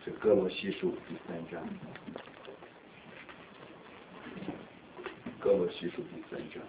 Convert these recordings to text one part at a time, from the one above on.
是哥罗西书第3章，哥罗西书第3章。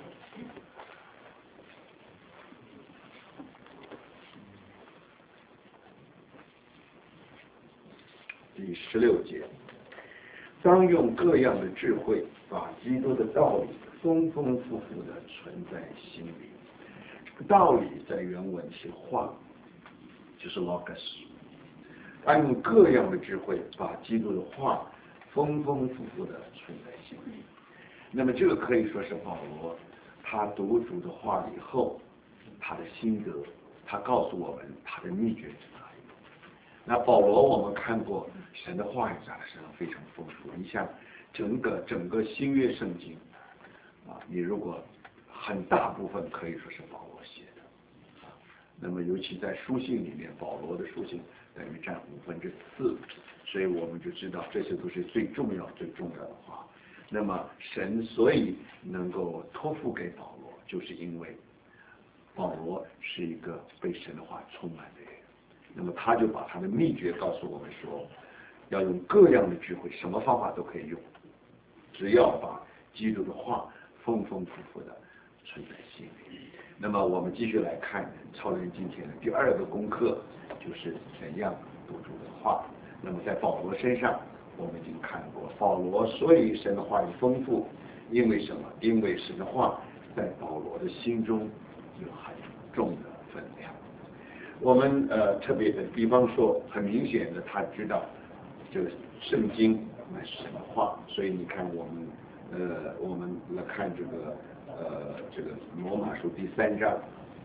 第16节，当用各样的智慧，把基督的道理丰丰富富的存在心里。这个道理在原文是话，就是 logos。当用各样的智慧，把基督的话丰丰富富的存在心里。那么这个可以说是保罗他读主的话以后，他的心得，他告诉我们他的秘诀在哪里。那保罗我们看过神的话语在他身上非常丰富，你像整个新约圣经你如果很大部分可以说是保罗写的那么尤其在书信里面，保罗的书信等于占4/5，所以我们就知道这些都是最重要的话。那么神所以能够托付给保罗，就是因为保罗是一个被神的话充满的人。那么他就把他的秘诀告诉我们说，要用各样的智慧，什么方法都可以用，只要把基督的话丰丰富富的存在心里。那么我们继续来看超人今天的第2个功课，就是怎样读主的话。那么在保罗身上我们已经看过，保罗所以神的话语丰富，因为什么？因为神的话在保罗的心中有很重的分量。我们特别的比方说，很明显的他知道这个圣经乃是神的话，所以你看我们来看这个罗马书第3章，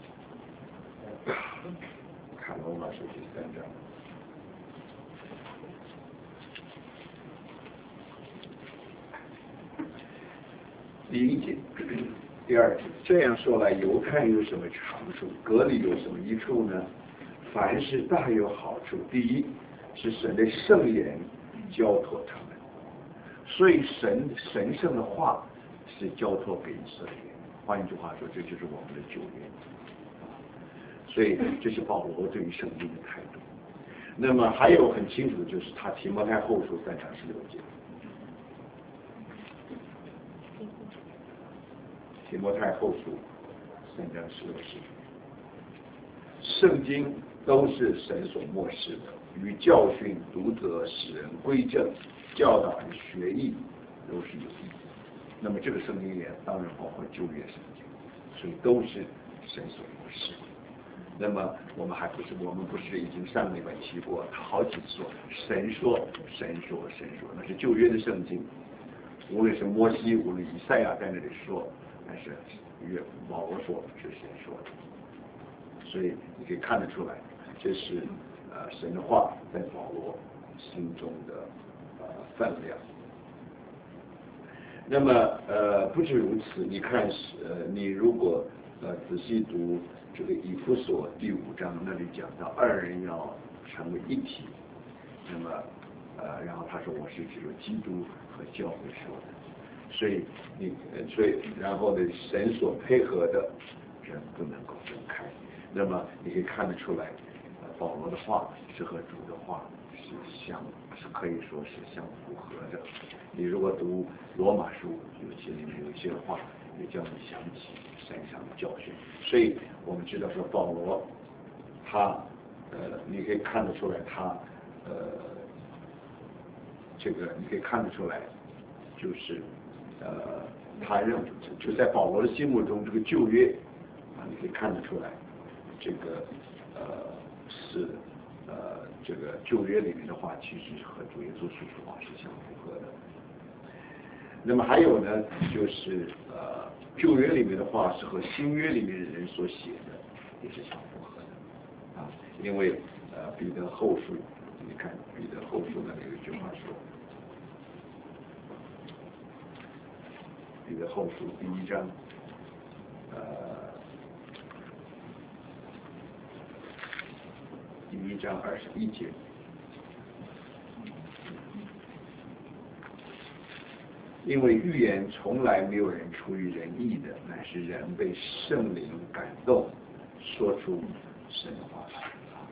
看罗马书第3章。第1节、第2节，这样说来，犹太有什么长处，隔离有什么益处呢？凡事大有好处。第一，是神的圣言交托他们，所以神圣的话是交托给以色列人。换一句话说，这就是我们的救援。所以这是保罗对于圣经的态度。那么还有很清楚的就是他提摩太后书3章16节。提摩太后书3章16节，圣经都是神所默示的，与教训、读责、使人归正、教导人学义，都是有益的。那么这个圣经也当然包括旧约圣经，所以都是神所默示的。那么我们不是已经上礼拜提过，他好几次说神说，那是旧约的圣经，无论是摩西，无论以赛亚在那里说，但是保罗说是神说的。所以你可以看得出来，这是神的话在保罗心中的分量。那么不止如此，你看你如果仔细读这个以弗所第5章，那里讲到2人要成为一体。那么然后他说我是指着基督和教会说的。所以然后呢，神所配合的人不能够分开。那么你可以看得出来，保罗的话是和主的话是可以说是相符合的。你如果读罗马书，里面有一些话也叫你想起山上的教训。所以我们知道说保罗他你可以看得出来他这个你可以看得出来，就是他认为就在保罗的心目中，这个旧约你可以看得出来，这个是这个旧约里面的话，其实和主耶稣说的话是相符合的。那么还有呢，就是旧约里面的话是和新约里面的人所写的也是相符合的因为彼得后书，你看彼得后书那里有一句话说，彼得后书第1章第1章21节，因为预言从来没有人出于人意的，乃是人被圣灵感动，说出神的话来。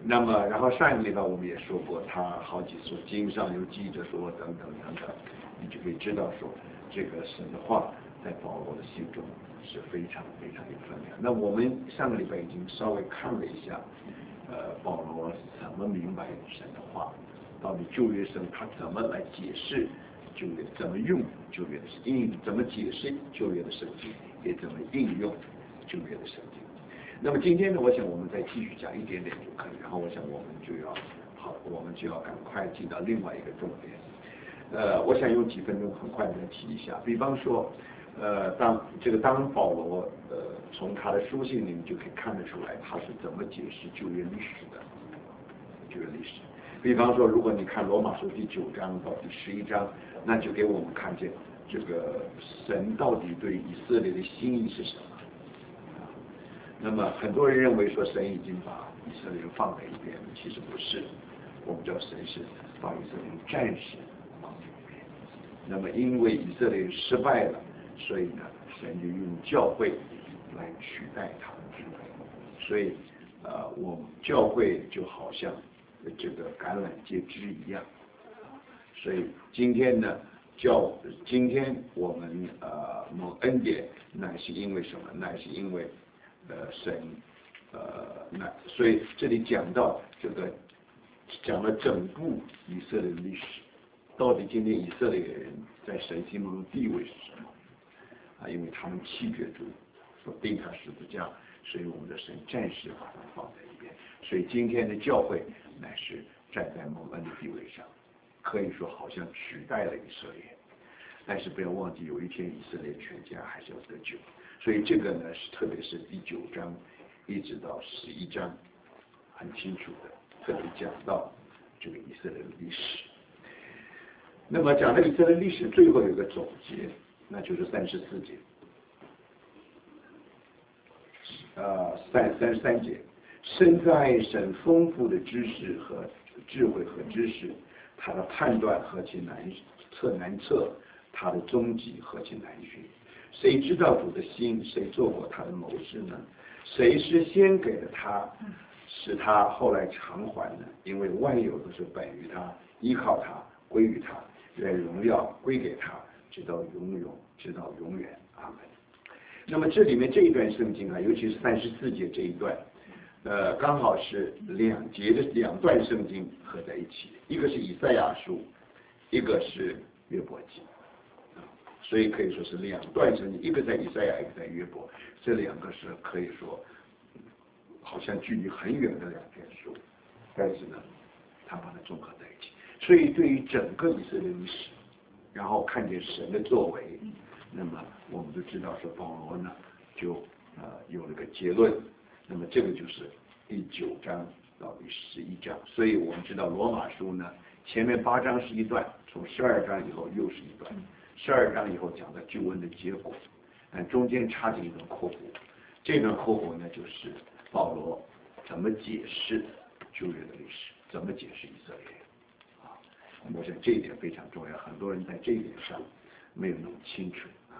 那么，然后上一个礼拜我们也说过，他好几处经上有记着说等等等等，你就可以知道说，这个神的话在保罗的心中是非常非常有分量。那我们上个礼拜已经稍微看了一下，保罗怎么明白神的话，到底旧约神他怎么来解释旧约，怎么用旧约的怎么解释旧约的圣经，也怎么应用旧约的圣经。那么今天呢，我想我们再继续讲一点点就可以，然后我想我们就要赶快进到另外一个重点。我想用几分钟很快的提一下，比方说，当保罗从他的书信里面就可以看得出来，他是怎么解释旧约历史的。旧约历史，比方说，如果你看罗马书第9章到第11章，那就给我们看见这个神到底对以色列的心意是什么。那么很多人认为说神已经把以色列人放在一边，其实不是。我们知道神是把以色列人暂时放在一边。那么因为以色列人失败了，所以呢，神就用教会来取代他们。所以我们教会就好像这个橄榄枝一样。所以今天呢，今天我们蒙恩典，乃是因为什么？乃是因为神所以这里讲到讲了整部以色列的历史，到底今天以色列人在神心目中地位是什么？因为他们弃绝主，所钉他十字架，所以我们的神暂时把它放在一边。所以今天的教会乃是站在蒙恩的地位上，可以说好像取代了以色列。但是不要忘记，有一天以色列全家还是要得救。所以这个呢，特别是第9章一直到11章，很清楚的特别讲到这个以色列的历史。那么讲到以色列历史，最后有一个总结，那就是34节。33节，身在神丰富的知识和智慧和知识，他的判断何其难测，他的踪迹何其难寻。谁知道主的心？谁做过他的谋士呢？谁是先给了他，使他后来偿还呢？因为万有都是本于他，依靠他，归于他，愿荣耀归给他，直到永远。阿门。那么这里面这一段圣经啊，尤其是34节这一段，刚好是两段圣经合在一起，一个是以赛亚书，一个是约伯记。所以可以说是两段圣经，一个在以赛亚，一个在约伯，这两个是可以说好像距离很远的两篇书，但是呢，他把它综合在一起。所以对于整个以色列历史，然后看见神的作为，那么我们就知道说保罗呢就有了个结论。那么这个就是第9章到第11章。所以我们知道罗马书呢，前面8章是一段，从12章以后又是一段。12章以后讲的救恩的结果，但中间插进一段括弧，这段括弧呢就是保罗怎么解释旧约的历史，怎么解释以色列啊。我想这一点非常重要，很多人在这一点上没有弄清楚啊。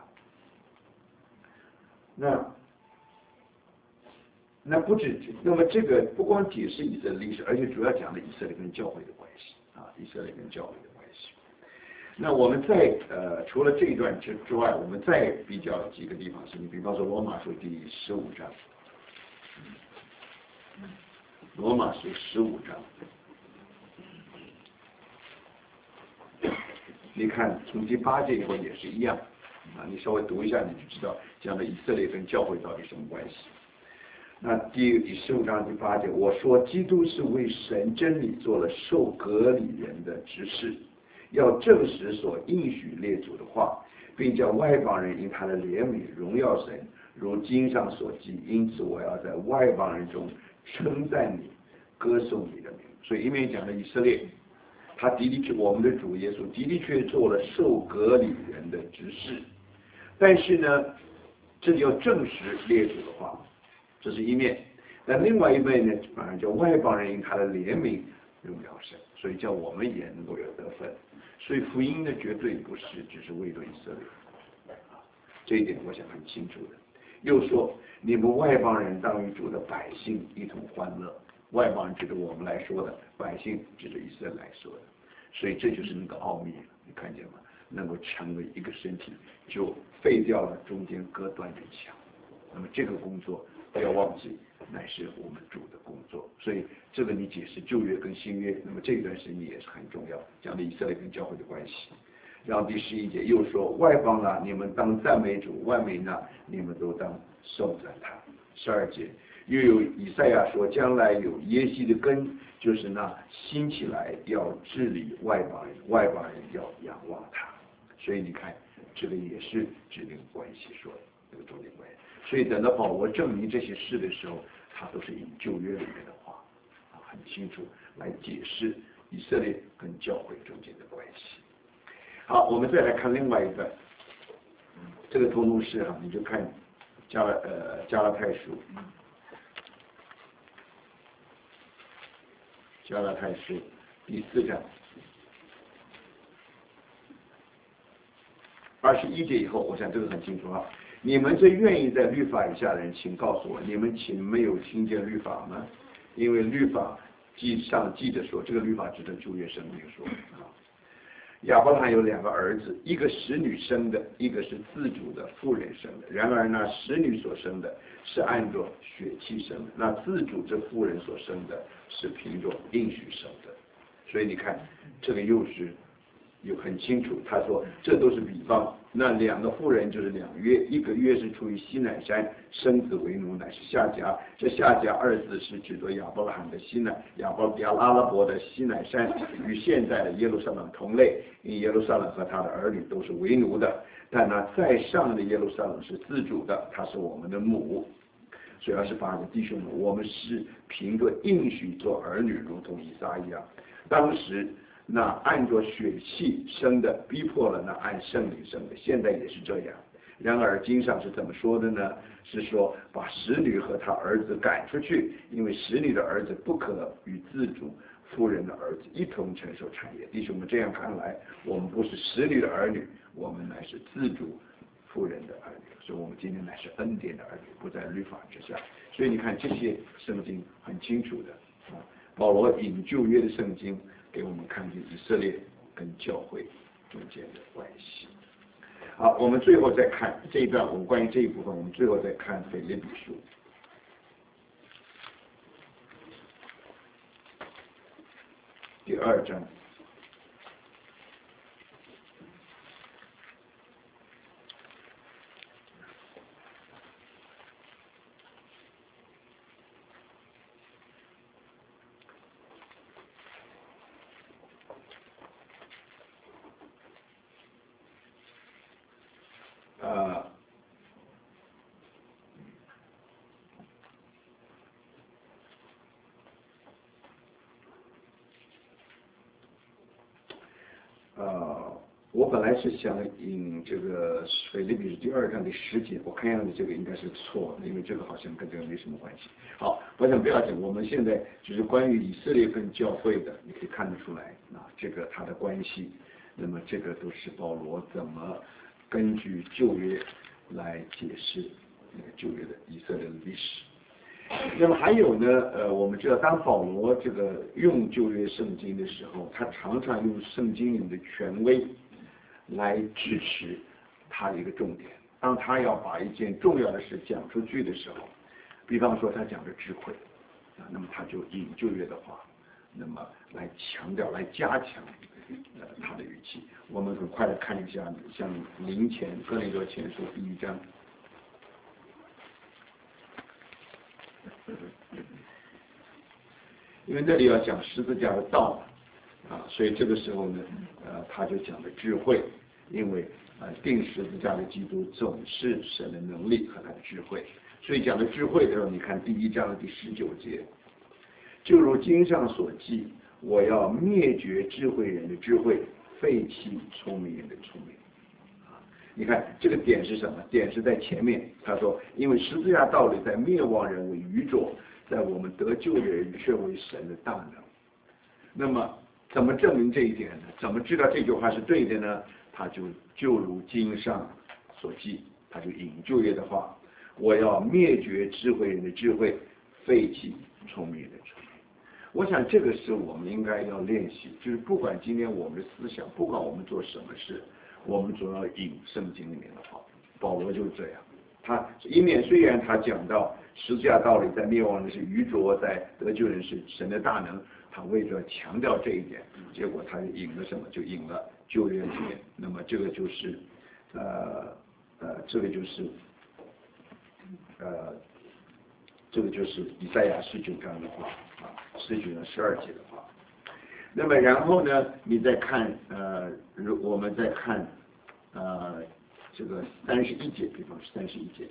那么这个不光解释以色列历史，而且主要讲了以色列跟教会的关系啊，以色列跟教会的关系。那我们除了这一段之外，我们再比较几个地方是，你比方说罗马书第15章，罗马书15章，你看从第8节以后也是一样啊，你稍微读一下你就知道讲的以色列跟教会到底什么关系。那第15章第8节，我说基督是为神真理做了受割礼人的执事，要证实所应许列祖的话，并叫外邦人因他的怜悯荣耀神，如经上所记。因此我要在外邦人中称赞你，歌颂你的名。所以一面讲了以色列，他我们的主耶稣的确做了受割礼人的执事，但是呢，这里要证实列祖的话，这是一面。但另外一面呢，反而叫外邦人因他的怜悯荣耀神，所以叫我们也能够有得分。所以福音呢，绝对不是只是为了以色列，这一点我想很清楚的。又说，你们外邦人当与主的百姓一同欢乐， 外邦人指着我们来说的，百姓指着以色列来说的，所以这就是那个奥秘了，你看见吗？能够成为一个身体，就废掉了中间隔断的墙。那么这个工作不要忘记，乃是我们主的工作。所以这个你解释旧约跟新约，那么这段时间也是很重要，讲的以色列跟教会的关系。然后第11节又说，外邦啊，你们当赞美主；万民啊，你们都当颂赞他。12节又有以赛亚说，将来有耶西的根，就是那兴起来要治理外邦人，外邦人要仰望他。所以你看，这个也是指定关系说的这个重点关系。所以等到保罗证明这些事的时候，他都是引旧约里面的话，很清楚来解释以色列跟教会中间的关系。好，我们再来看另外一个，这个通路是啊，你就看加拉太书。加拉太书第4章21节以后，我想这个很清楚啊。你们最愿意在律法以下的人，请告诉我，你们岂没有听见律法吗？因为律法上记着说，这个律法指的旧约圣经说啊，亚伯拉罕有2个儿子，一个使女生的，一个是自主的妇人生的。然而那使女所生的是按着血气生的，那自主这妇人所生的是凭着应许生的。所以你看，这个又很清楚，他说这都是比方。那2个妇人就是2约，一个约是出于西乃山，生子为奴，乃是夏甲。这夏甲2字是指着亚伯拉罕的西乃，阿拉伯的西乃山与现在的耶路撒冷同类，因为耶路撒冷和他的儿女都是为奴的。但那在上的耶路撒冷是自主的，他是我们的母。所以28个弟兄们，我们是凭着应许做儿女，如同以撒一样。当时那按着血气生的逼迫了那按圣灵生的，现在也是这样。然而经上是怎么说的呢？是说把使女和他儿子赶出去，因为使女的儿子不可与自主妇人的儿子一同承受产业。弟兄们，这样看来，我们不是使女的儿女，我们乃是自主妇人的儿女。所以我们今天乃是恩典的儿女，不在律法之下。所以你看这些圣经很清楚的啊，保罗引旧约的圣经给我们看见以色列跟教会中间的关系。好，我们最后再看这一段，我们关于这一部分，我们最后再看腓立比书第2章。我本来是想引这个腓立比书第2章第10节，我看样子这个应该是错的，因为这个好像跟这个没什么关系。好，我想不要紧，我们现在就是关于以色列跟教会的，你可以看得出来啊，这个它的关系。那么这个都是保罗怎么根据旧约来解释那个旧约的以色列的历史。那么还有呢，我们知道当保罗这个用旧约圣经的时候，他常常用圣经里的权威来支持他的一个重点。当他要把一件重要的事讲出去的时候，比方说他讲的智慧啊，那么他就引旧约的话，那么来强调、来加强他的语气。我们很快的看一下，像哥林多前书第1章。因为这里要讲十字架的道啊，所以这个时候呢，他就讲的智慧，因为定十字架的基督总是神的能力和他的智慧，所以讲的智慧的时候，你看第1章的第19节，就如经上所记，我要灭绝智慧人的智慧，废弃聪明人的聪明。你看这个点是什么？点是在前面，他说，因为十字架道理在灭亡人为愚拙，在我们得救的人却为神的大能。那么怎么证明这一点呢？怎么知道这句话是对的呢？他就如经上所记，他就引旧约的话，我要灭绝智慧人的智慧，废弃聪明人的聪明。 我想这个是我们应该要练习，就是不管今天我们的思想，不管我们做什么事，我们总要引圣经里面的话。保罗就这样，他一面虽然他讲到十字架道理在灭亡的是愚拙，在得救人是神的大能，他为了强调这一点，结果他引了什么？就引了旧约里面。那么这个就是这个就是以赛亚19章的话啊，19章12节的话。那么然后呢，你再看我们再看这个31节，比方是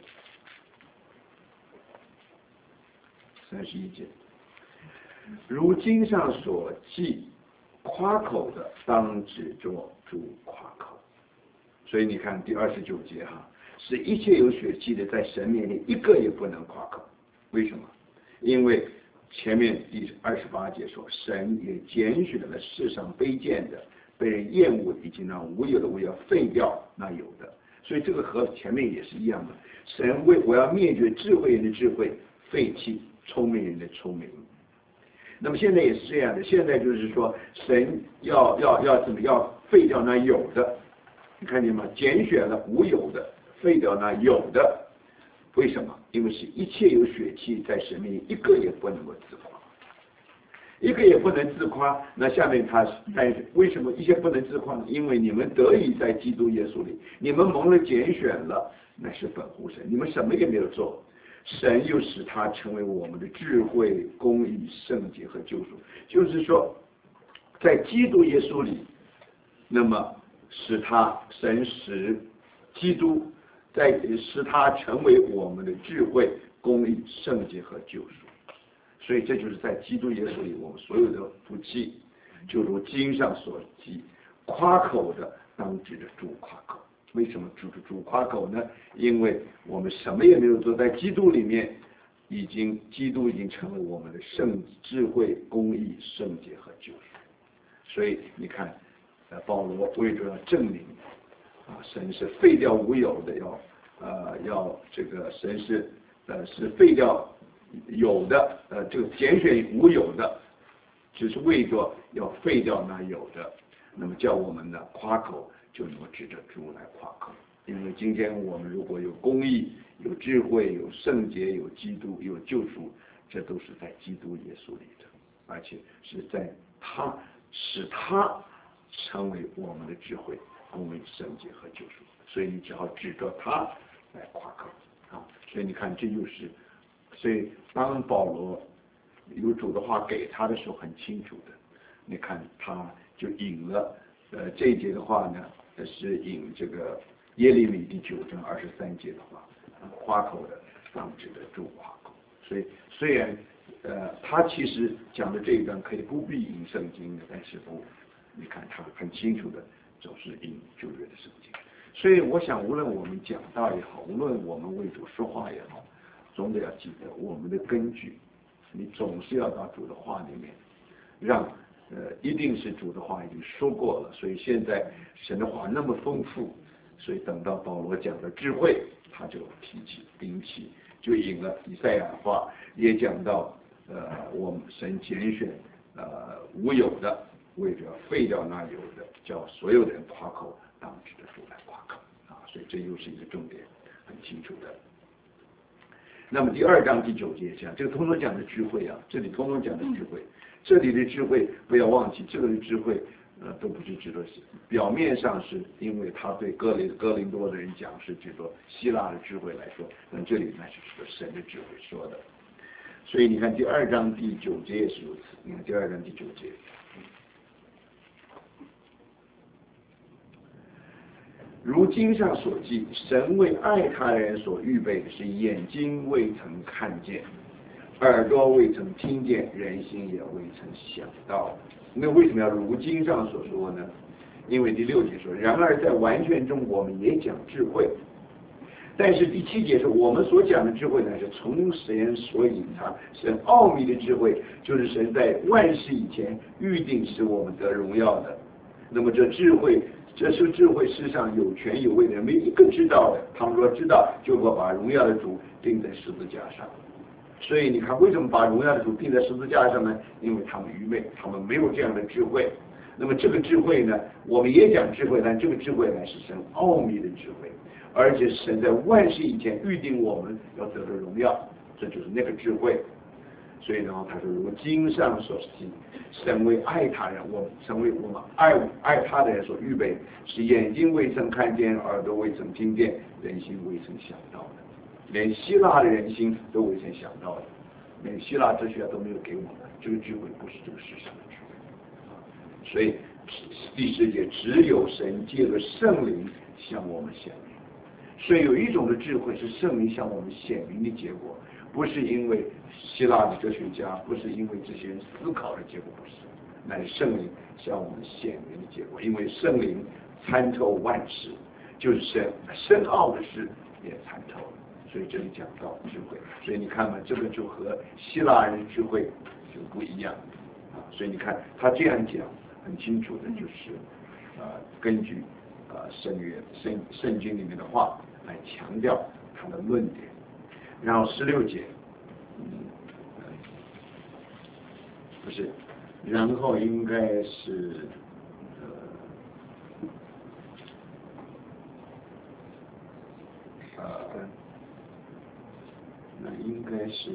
31节，如经上所记，夸口的当指着主夸口。所以你看第29节哈，使一切有血气的在神面前一个也不能夸口。为什么？因为前面第28节说，神也拣选了世上卑贱的、被人厌恶以及那无有的，我要废掉那有的。所以这个和前面也是一样的，神我要灭绝智慧人的智慧，废弃聪明人的聪明。那么现在也是这样的，现在就是说神要怎么样废掉那有的，你看见吗？拣选了无有的，废掉那有的。为什么？因为是一切有血气在神面前一个也不能够自夸，一个也不能自夸。那下面但是为什么一些不能自夸呢？因为你们得以在基督耶稣里，你们蒙了拣选了，乃是本乎神，你们什么也没有做，神又使他成为我们的智慧、公义、圣洁和救赎。就是说，在基督耶稣里，那么神使基督使他成为我们的智慧、公义、圣洁和救赎。所以这就是在基督耶稣里，我们所有的福气，就如经上所记，夸口的当指着主夸口。为什么指着主夸口呢？因为我们什么也没有做，在基督里面，基督已经成为我们的智慧、公义、圣洁和救赎。所以你看，保罗为了要证明神是废掉无有的，要这个神是废掉有的，这个拣选无有的，只是为着要废掉那有的，那么叫我们的夸口就能够指着主来夸口。因为今天我们如果有公义、有智慧、有圣洁、有基督、有救赎，这都是在基督耶稣里的，而且是在使他成为我们的智慧、公义、圣洁和救赎。所以你只好指着他来夸口啊！所以你看，这就是，所以当保罗有主的话给他的时候，很清楚的，你看他就引了这一节的话呢，是引这个耶利米第9章23节的话，夸口的当指着主夸口。所以虽然他其实讲的这一段可以不必引圣经的，但是你看他很清楚的总是引旧约的圣经。所以我想，无论我们讲道也好，无论我们为主说话也好，总得要记得我们的根据，你总是要到主的话里面，让一定是主的话已经说过了，所以现在神的话那么丰富，所以等到保罗讲的智慧，他就引起就引了以赛亚的话，也讲到我们神拣选无有的，为着废掉那有的，叫所有的人夸口，当指着主来夸口啊！所以这又是一个重点，很清楚的。那么第2章第9节讲，这个通通讲的智慧啊，这里通通讲的智慧，这里的智慧不要忘记，这个的智慧都不是指着表面上是因为他对哥林多的人讲是指着希腊的智慧来说，但这里乃是指着神的智慧说的。所以你看第2章第9节也是如此。你看第2章第9节，如经上所记，神为爱他的人所预备的是眼睛未曾看见，耳朵未曾听见，人心也未曾想到。那为什么要如经上所说呢？因为第6节说，然而在完全中我们也讲智慧。但是第7节说，我们所讲的智慧呢，是从神所隐藏、神奥秘的智慧，就是神在万事以前预定使我们得荣耀的。那么这是智慧世上有权有位的人没一个知道的，他们说知道，就会把荣耀的主钉在十字架上。 所以你看，为什么把荣耀的主钉在十字架上呢？因为他们愚昧，他们没有这样的智慧。那么这个智慧呢，我们也讲智慧，但这个智慧呢是神奥秘的智慧，而且神在万事以前预定我们要得到荣耀，这就是那个智慧。所以呢，他说，如经上所记，神为爱他人，神为我们爱他的人所预备，是眼睛未曾看见，耳朵未曾听见，人心未曾想到的，连希腊的人心都未曾想到的，连希腊哲学家都没有给我们，这个智慧不是这个世上的智慧。所以第10节，只有神借着圣灵向我们显明。所以有一种的智慧是圣灵向我们显明的结果，不是因为希腊的哲学家，不是因为这些人思考的结果，不是，乃是圣灵向我们显明的结果。因为圣灵参透万事，就是深奥的事也参透了。所以这里讲到智慧，所以你看嘛，这个就和希腊人的智慧就不一样啊。所以你看他这样讲，很清楚的就是根据圣经里面的话来强调他的论点。然后16节，不是，然后应该是那应该是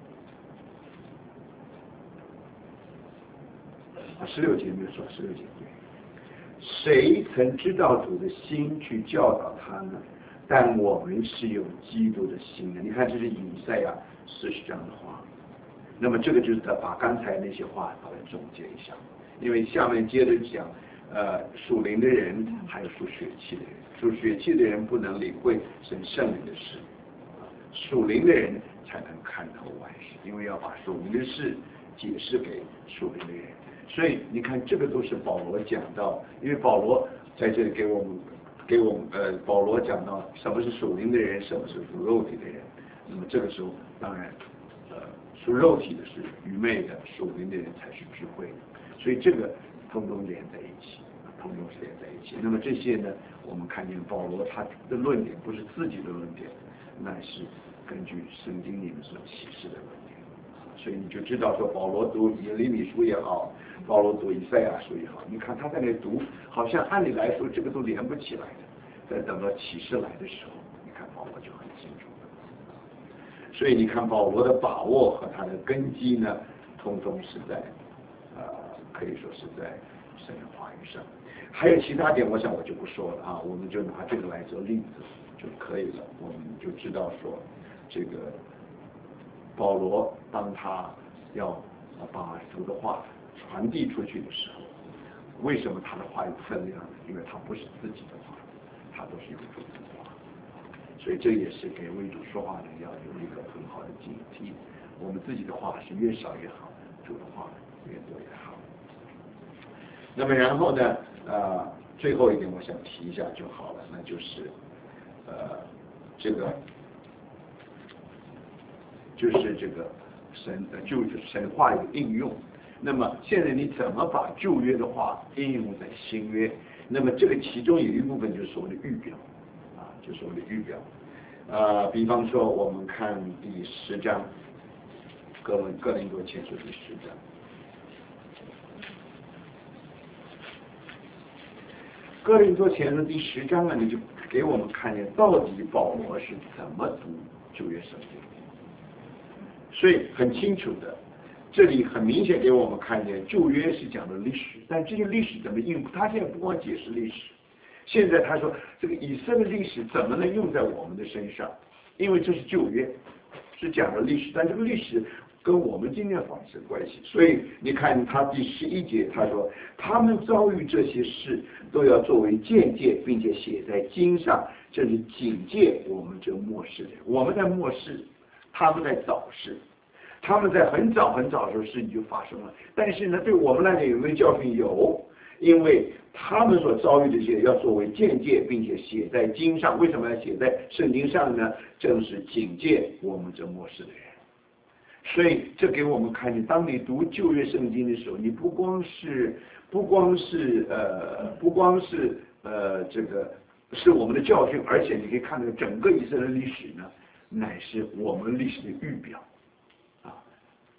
16节没有说，16节对。谁曾知道主的心去教导他呢？但我们是有基督的心的。你看，这是以赛亚40章的话。那么这个就是把刚才那些话把它总结一下，因为下面接着讲，属灵的人还有属血气的人，属血气的人不能领会神圣灵的事，属灵的人才能看透万事，因为要把属灵的事解释给属灵的人。所以你看，这个都是保罗讲到，因为保罗在这里给我们保罗讲到什么是属灵的人，什么是属肉体的人。那么这个时候，当然，属肉体的是愚昧的，属灵的人才是智慧的。所以这个通通连在一起，通通是连在一起。那么这些呢，我们看见保罗他的论点不是自己的论点，那是根据圣经里面所启示的论点。所以你就知道说，保罗读耶利米书也好，保罗读以赛亚书也好，你看他在那读，好像按理来说这个都连不起来的。在等到启示来的时候，你看保罗就很清楚了。所以你看保罗的把握和他的根基呢，通通是在可以说是在神的话语上。还有其他点，我想我就不说了啊，我们就拿这个来做例子就可以了。我们就知道说，这个保罗当他要把主的话传递出去的时候，为什么他的话有分量呢？因为他不是自己的话，他都是有主的话，所以这也是给为主说话的人要有一个很好的警惕。我们自己的话是越少越好，主的话越多越好。那么然后呢，最后一点我想提一下就好了，那就是这个就是神话语的应用。那么现在你怎么把旧约的话应用在新约？那么这个其中有一部分就是所谓的预表，就是所谓的预表。比方说我们看第10章，哥林多前书第10章。哥林多前书第10章呢，你就给我们看见到底保罗是怎么读旧约圣经。所以很清楚的，这里很明显给我们看见旧约是讲的历史，但这些历史怎么应用？他现在不光解释历史，现在他说这个以色列历史怎么能用在我们的身上？因为这是旧约，是讲的历史，但这个历史跟我们今天发生关系。所以你看他第11节，他说他们遭遇这些事，都要作为见解，并且写在经上，这是警戒我们这末世的人。我们在末世，他们在早世，他们在很早很早的时候事情就发生了。但是呢，对我们来讲有没有教训？有，因为他们所遭遇的这些要作为见解，并且写在经上。为什么要写在圣经上呢？正是警戒我们这末世的人。所以这给我们看见，当你读旧约圣经的时候，你不光是这个是我们的教训，而且你可以看到整个以色列历史呢，乃是我们历史的预表。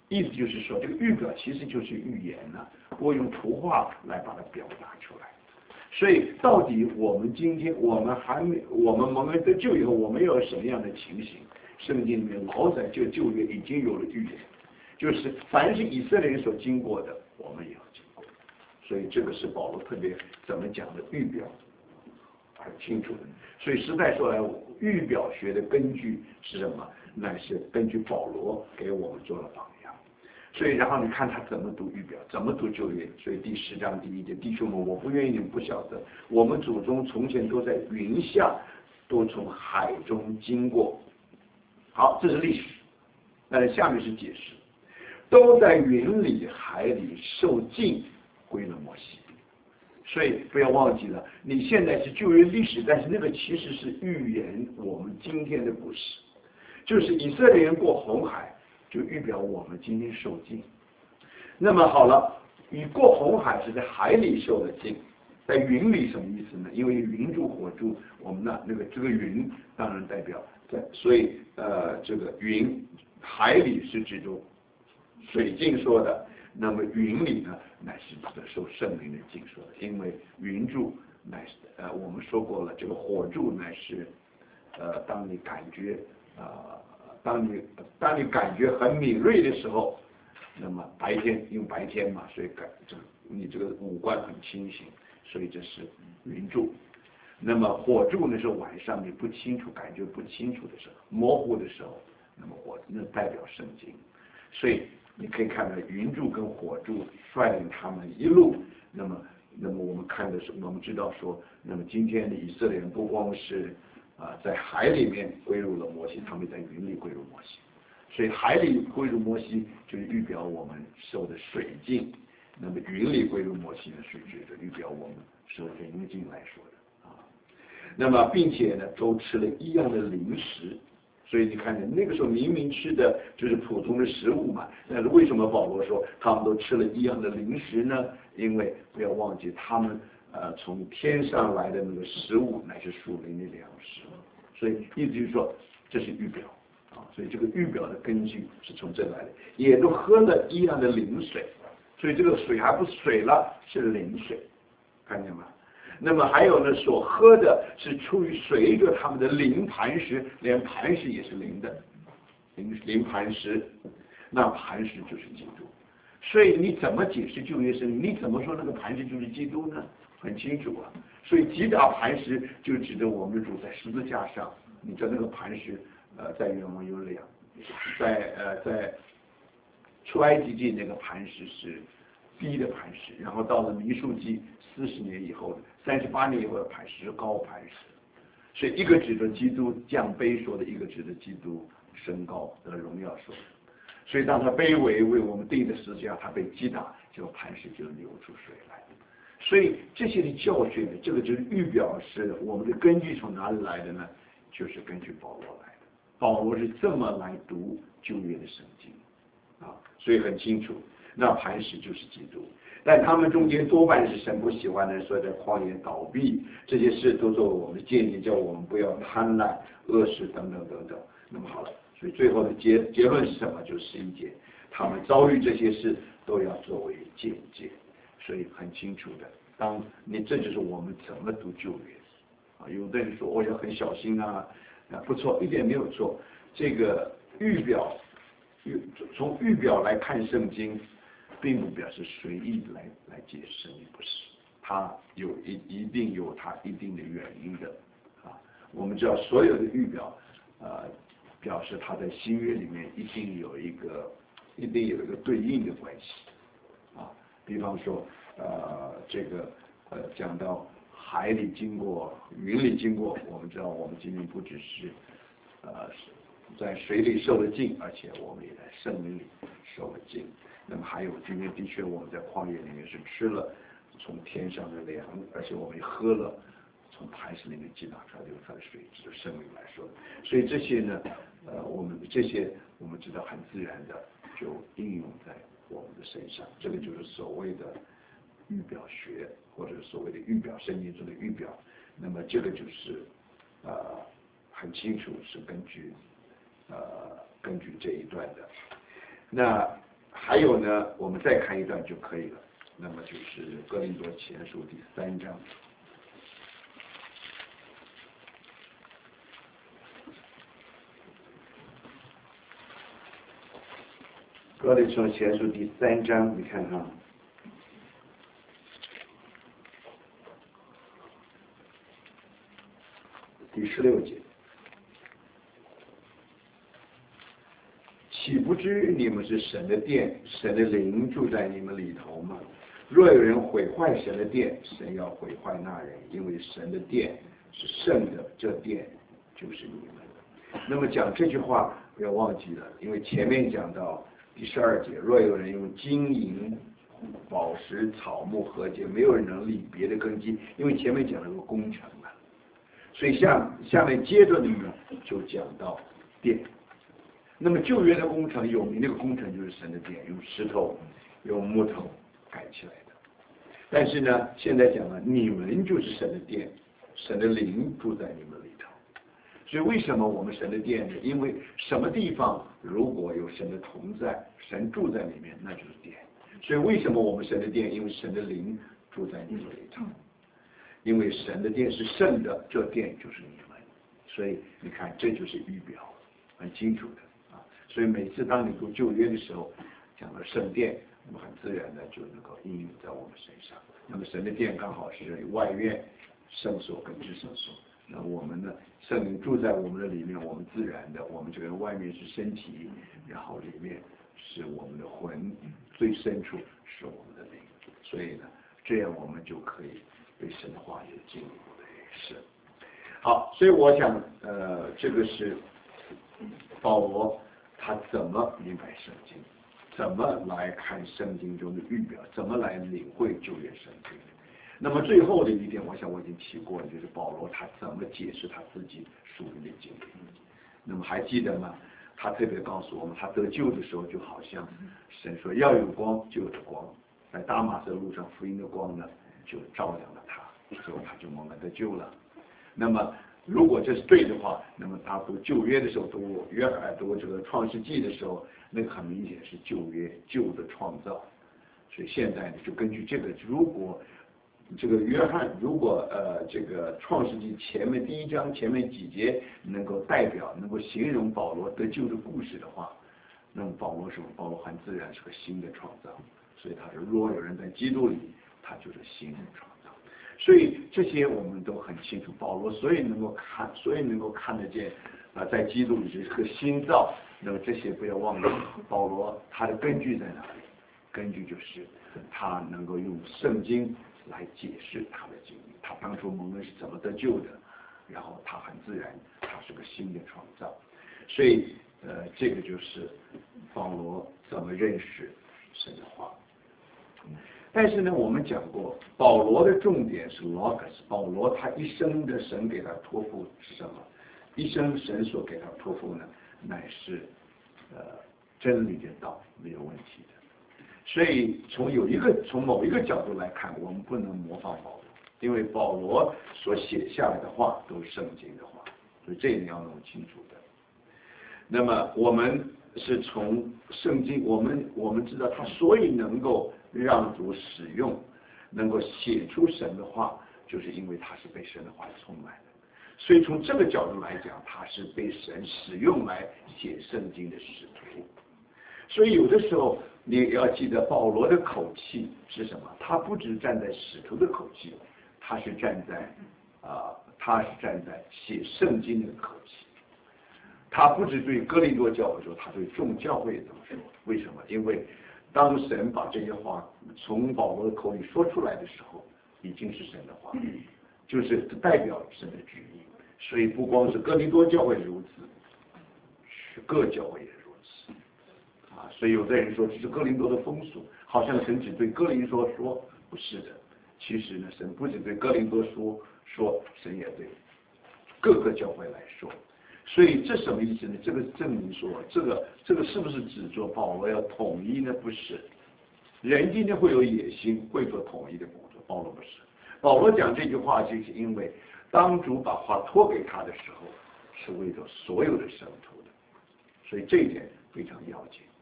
意思就是说，这个预表其实就是预言呢，我用图画来把它表达出来。所以，到底我们今天我们蒙恩得救以后，我们要有什么样的情形？圣经里面老在旧约已经有了预言，就是凡是以色列人所经过的，我们也要经过。所以这个是保罗特别怎么讲的预表，很清楚的。所以实在说来，预表学的根据是什么？那是根据保罗给我们做了榜样。所以然后你看他怎么读预表，怎么读旧约。所以第10章第1节，弟兄们，我不愿意你们不晓得，我们祖宗从前都在云下，都从海中经过。好，这是历史。那下面是解释，都在云里海里受浸，归了摩西。所以不要忘记了，你现在是旧约历史，但是那个其实是预言我们今天的故事，就是以色列人过红海，就预表我们今天受浸。那么好了，你过红海是在海里受的浸，在云里什么意思呢？因为云柱火柱，我们这个云当然代表在，所以这个云海里是指着水浸说的，那么云里呢乃是受圣灵的浸说的，因为云柱乃是我们说过了，这个火柱乃是当你感觉当你感觉很敏锐的时候，那么白天因为白天嘛，所以你这个五官很清醒，所以这是云柱。那么火柱呢是晚上你不清楚感觉不清楚的时候，模糊的时候，那么那代表圣经。所以你可以看到云柱跟火柱率领他们一路，那么我们看的是我们知道说，那么今天的以色列人不光是在海里面归入了摩西，他们在云里归入摩西。所以海里归入摩西就是预表我们受的水浸，那么云里归入摩西呢是指的预表我们受灵浸来说的。那么并且呢都吃了一样的零食，所以你看见那个时候明明吃的就是普通的食物嘛，但是为什么保罗说他们都吃了一样的零食呢？因为不要忘记他们从天上来的那个食物乃是属灵的粮食，所以意思就是说这是预表所以这个预表的根据是从这来的，也都喝了一样的灵水，所以这个水还不是水了，是灵水，看见吗？那么还有呢，所喝的是出于随着他们的灵磐石，连磐石也是灵的，灵磐石，那磐石就是基督。所以你怎么解释旧约圣经？你怎么说那个磐石就是基督呢？很清楚啊。所以击打磐石就指的我们主在十字架上，你知道那个磐石在原文有两，在出埃及记那个磐石是低的磐石，然后到了民数记40年以后的38年以后的磐石是高磐石，所以一个指着基督降卑说的，一个指着基督升高的荣耀说的。所以当他卑微为我们定的十字架，他被击打，这个磐石就流出水来。所以这些的教训呢，这个就是预表是我们的根据从哪里来的呢？就是根据保罗来的。保罗是这么来读旧约的圣经所以很清楚，那磐石就是基督。但他们中间多半是神不喜欢的人，所以在旷野倒闭，这些事都做我们的建议，叫我们不要贪婪、恶事等等等等。那么好了，所以最后的结论是什么？就是11节，他们遭遇这些事都要作为见解，所以很清楚的。这就是我们怎么读旧约有的人说我要很小心不错，一点没有错。这个预表，从预表来看圣经，并不表示随意来解释，不是，它一定有它一定的原因的我们知道所有的预表表示它在新约里面一定有一个对应的关系比方说这个讲到海里经过、云里经过，我们知道我们今天不只是在水里受了浸，而且我们也在圣灵里受了浸。那么还有今天的确我们在旷野里面是吃了从天上的粮，而且我们也喝了从磐石里面击打出来流出来的水，这是圣灵来说的。所以这些呢我们知道很自然的就应用在我们的身上，这个就是所谓的预表学，或者所谓的预表圣经中的预表。那么这个就是很清楚是根据这一段的。那还有呢，我们再看一段就可以了。那么就是哥林多前书第3章。哥林多前书第3章，你看哈，第16节。岂不知你们是神的殿，神的灵住在你们里头吗？若有人毁坏神的殿，神要毁坏那人，因为神的殿是圣的，这殿就是你们。那么讲这句话不要忘记了，因为前面讲到第12节，若有人用金银、宝石、草木和解，没有人能立别的根基，因为前面讲了个工程了，所以下面接着呢就讲到殿。那么旧约的工程有名的工程就是神的殿，用石头、用木头盖起来的。但是呢，现在讲了，你们就是神的殿，神的灵住在你们里头。所以为什么我们神的殿呢？因为什么地方如果有神的同在，神住在里面，那就是殿。所以为什么我们神的殿？因为神的灵住在你们里头。因为神的殿是圣的，这殿就是你们。所以你看，这就是预表，很清楚的。所以每次当你读旧约的时候，讲到圣殿，那么很自然的就能够应用在我们身上。那么神的殿刚好是外院、圣所跟至圣所。那我们呢，圣灵住在我们的里面，我们自然的，我们这个外面是身体，然后里面是我们的魂，最深处是我们的灵。所以呢，这样我们就可以对神的话有进一步的认识。好，所以我想，这个是保罗。他怎么明白圣经？怎么来看圣经中的预表？怎么来领会旧约圣经？那么最后的一点，我想我已经提过了，就是保罗他怎么解释他自己属灵的经历。那么还记得吗？他特别告诉我们，他得救的时候就好像神说要有光就有了光，在大马色路上福音的光呢就照亮了他，所以他就蒙了得救了。那么如果这是对的话，那么他读旧约的时候，读这个创世纪的时候，那个很明显是旧约旧的创造。所以现在呢，就根据这个，如果这个约翰如果这个创世纪前面第1章前面几节能够代表能够形容保罗得救的故事的话，那么保罗很自然是个新的创造。所以他说，若有人在基督里，他就是新的创造。所以这些我们都很清楚，保罗所以能够看得见在基督里是个新造。那么这些不要忘了，保罗他的根据在哪里？根据就是他能够用圣经来解释他的经历，他当初蒙恩是怎么得救的，然后他很自然，他是个新的创造。所以这个就是保罗怎么认识神的话。但是呢，我们讲过，保罗的重点是 logos， 保罗他一生的神给他托付是什么？一生神所给他托付呢，乃是真理的道，没有问题的。所以从某一个角度来看，我们不能模仿保罗，因为保罗所写下来的话都是圣经的话，所以这一点要弄清楚的。那么我们是从圣经，我们知道他所以能够让主使用，能够写出神的话，就是因为他是被神的话充满的。所以从这个角度来讲，他是被神使用来写圣经的使徒。所以有的时候你要记得，保罗的口气是什么？他不只站在使徒的口气，他是站在写圣经的口气。他不只对哥林多教会说，他对众教会也这么说。为什么？因为当神把这些话从保罗的口里说出来的时候，已经是神的话，就是代表神的旨意。所以不光是哥林多教会如此，是各教会也如此。所以有的人说这是哥林多的风俗，好像神只对哥林多说，不是的。其实呢，神不只对哥林多说，神也对各个教会来说。所以这什么意思呢？这个证明说，这个是不是指着保罗要统一呢？不是。人今天会有野心，会做统一的工作，保罗不是。保罗讲这句话，就是因为当主把话托给他的时候，是为了所有的圣徒的，所以这一点非常要紧。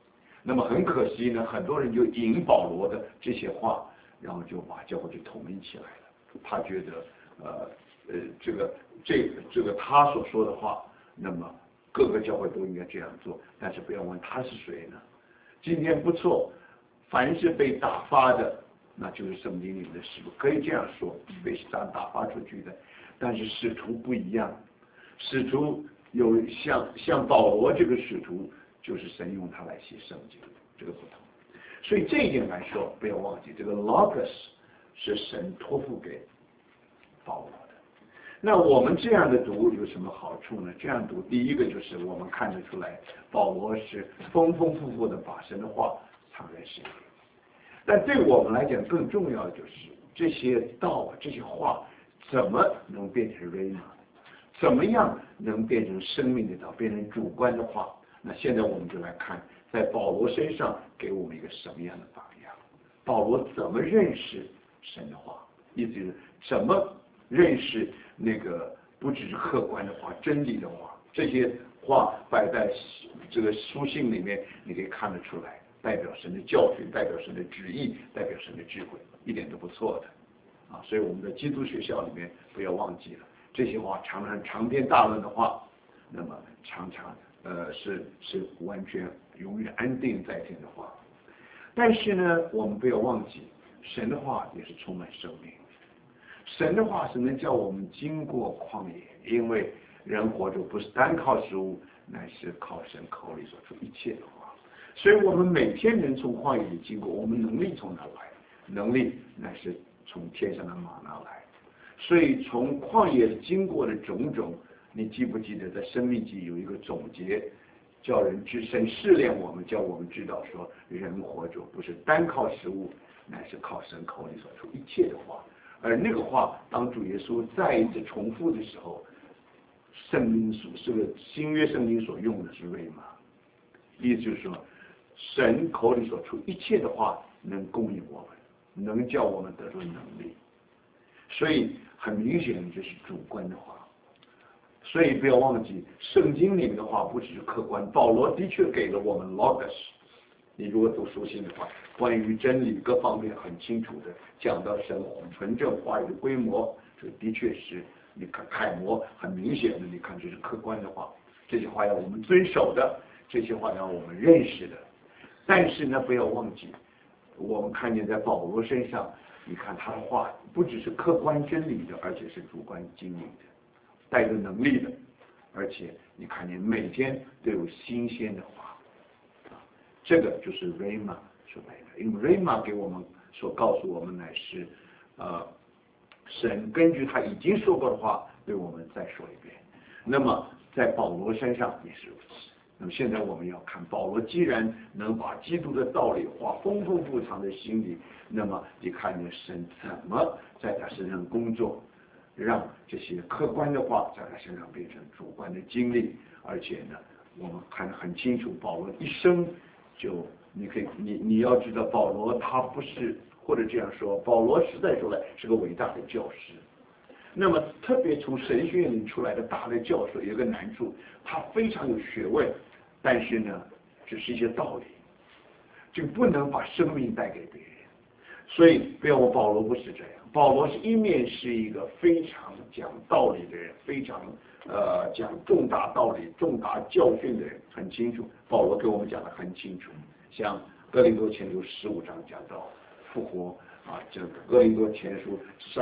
那么很可惜呢，很多人就引保罗的这些话，然后就把教会就统一起来了。他觉得这个他所说的话，那么各个教会都应该这样做。但是不要问他是谁呢？今天不错，凡是被打发的，那就是圣经里面的使徒，可以这样说，被撒旦打发出去的。但是使徒不一样，使徒有像保罗这个使徒，就是神用他来写圣经，这个不同。所以这一点来说，不要忘记这个 logos 是神托付给保罗的。那我们这样的读有什么好处呢？这样读，第一个就是我们看得出来，保罗是丰丰富富的把神的话藏在心里。但对我们来讲，更重要的就是这些道、这些话怎么能变成 rhema， 怎么样能变成生命的道，变成主观的话？那现在我们就来看，在保罗身上给我们一个什么样的榜样？保罗怎么认识神的话？意思是怎么认识那个不只是客观的话、真理的话？这些话摆在这个书信里面，你可以看得出来，代表神的教训，代表神的旨意，代表神的智慧，一点都不错的。所以我们在基督学校里面不要忘记了这些话，常常长篇大论的话，那么常常是完全永远安定在天的话。但是呢，我们不要忘记，神的话也是充满生命。神的话是能叫我们经过旷野，因为人活着不是单靠食物，乃是靠神口里所出一切的话。所以我们每天能从旷野里经过，我们能力从哪来？能力乃是从天上的玛纳来。所以从旷野经过的种种，你记不记得在生命记有一个总结，叫人知神试炼我们，叫我们知道说人活着不是单靠食物，乃是靠神口里所出一切的话。而那个话当主耶稣再一次重复的时候，圣经所这个新约圣经所用的是瑞玛，意思就是说神口里所出一切的话能供应我们，能叫我们得出能力。所以很明显这是主观的话。所以不要忘记圣经里面的话不只是客观，保罗的确给了我们 logos， 你如果读书信的话，关于真理各方面很清楚的讲到神纯正话语的规模，这的确是你看楷模，很明显的你看这是客观的话，这些话要我们遵守的，这些话要我们认识的。但是呢，不要忘记我们看见在保罗身上，你看他的话不只是客观真理的，而且是主观经历的，带着能力的，而且你看见每天都有新鲜的话，这个就是 Rhema 所谓的。因为 Rhema 给我们所告诉我们乃是神根据他已经说过的话对我们再说一遍。那么在保罗身上也是如此。那么现在我们要看保罗既然能把基督的道理话丰富富藏在心里，那么你看见神怎么在他身上工作，让这些客观的话在他身上变成主观的经历。而且呢，我们看得很清楚，保罗一生就你要知道，保罗他不是，或者这样说，保罗实在说来是个伟大的教师。那么特别从神学院里出来的大的教授有一个难处，他非常有学问，但是呢只是一些道理，就不能把生命带给别人。所以不要问保罗不是这样，保罗是一面是一个非常讲道理的人，非常讲重大道理重大教训的人，很清楚，保罗给我们讲得很清楚。像哥林多前书15章讲到复活这个哥林多前书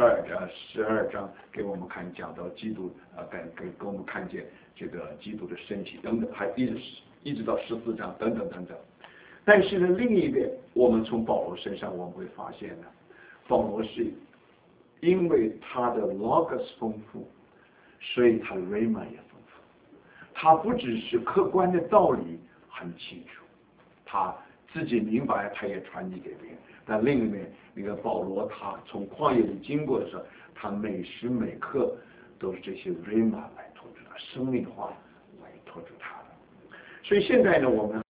12章给我们讲到基督给我们看见这个基督的身体等等，还一直到14章等等等等。但是呢，另一边我们从保罗身上我们会发现呢，保罗是因为他的 logos 丰富，所以他的 rhema 也丰富。他不只是客观的道理很清楚，他自己明白，他也传递给别人。但另一面，那个保罗他从旷野里经过的时候，他每时每刻都是这些 rhema 来托住他，生命的话来托住他的。所以现在呢，我们